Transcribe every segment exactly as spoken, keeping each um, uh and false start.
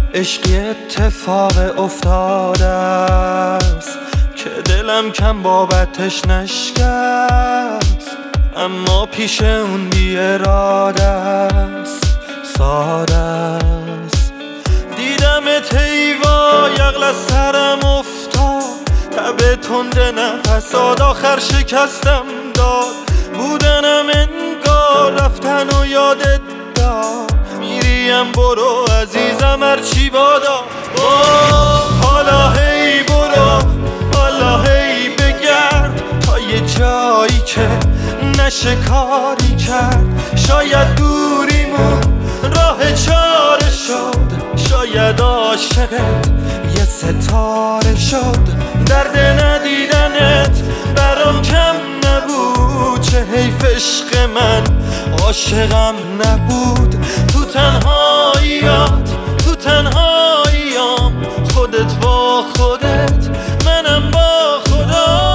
عشقی اتفاق افتاده است که دلم کم بابتش نشکست، اما پیش اون بی اراده است، ساده است. دیدمت ایوا یغل از سرم افتاد، تب تند نفسات آخر شکستم داد. بودنم انگار رفتن و یادت داد، میریم برو عزیزم هرچی بادا. حالا هی برو، حالا هی بگرد تا یه جایی که نشه کاری کرد. شاید دوریمون راه چاره شد، شاید عاشقت یه ستاره شد. درد ندیدنت برام کم نبود، چه حیف عشق من عاشقم نبود. تو تنهاییات تو تنهاییام، خودت با خودت منم با خدا.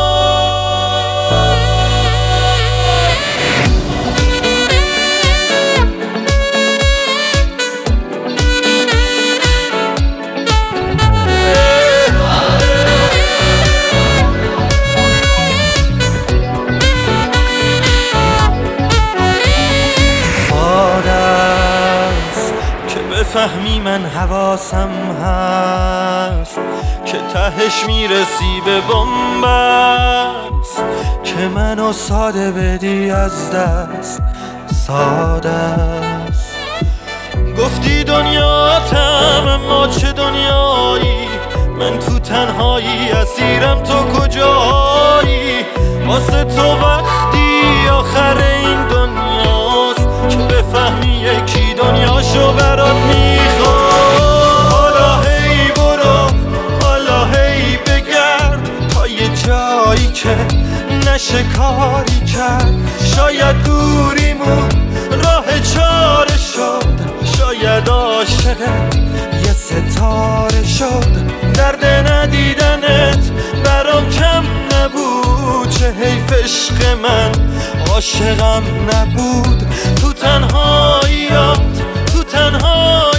بفهمی من حواسم هست که تهش میرسی به بنبست، که منو ساده بدی از دست، ساده است. گفتی دنیاتم اما چه دنیایی، من تو تنهایی اسیرم تو کجایی. واسه تو وقتی آخر این دنیاست که بفهمی یکی دنیاشو برات میخواد. حالا هی برو، حالا هی بگرد تا یه جایی که نشه کاری کرد. شاید دوریمون راه چاره شد، شاید عاشقت یه ستاره شد. درد ندیدنت برام کم نبود، چه حیف عشق من عاشقم نبود. تو تنهاییات تو تنهاییات